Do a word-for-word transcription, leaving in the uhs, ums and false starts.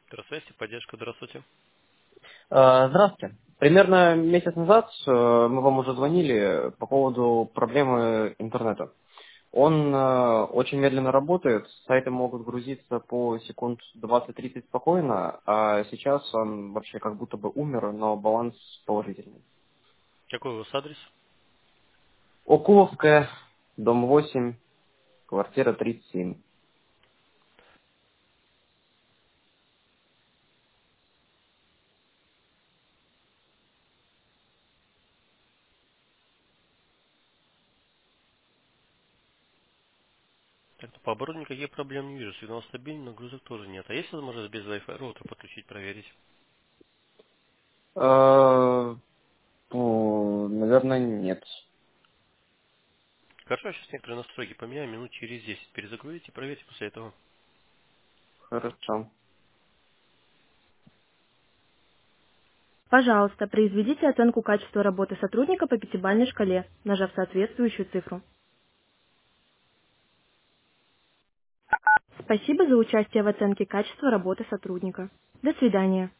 Здравствуйте, поддержка, здравствуйте. Э, Здравствуйте. Примерно месяц назад э, мы вам уже звонили по поводу проблемы интернета. Он э, очень медленно работает, сайты могут грузиться по секунд двадцать-тридцать спокойно, а сейчас он вообще как будто бы умер, но баланс положительный. Какой у вас адрес? Окуловская, дом восемь, квартира тридцать семь. Так, ну, по оборудованию никаких проблем не вижу. Сигнал стабильный, но грузок тоже нет. А есть возможность без Wi-Fi роутера подключить, проверить? Э, ну, наверное, нет. Хорошо, сейчас некоторые настройки поменяю, минут через десять. Перезагрузите, проверьте после этого. Хорошо. Пожалуйста, произведите оценку качества работы сотрудника по пятибалльной шкале, нажав соответствующую цифру. Спасибо за участие в оценке качества работы сотрудника. До свидания.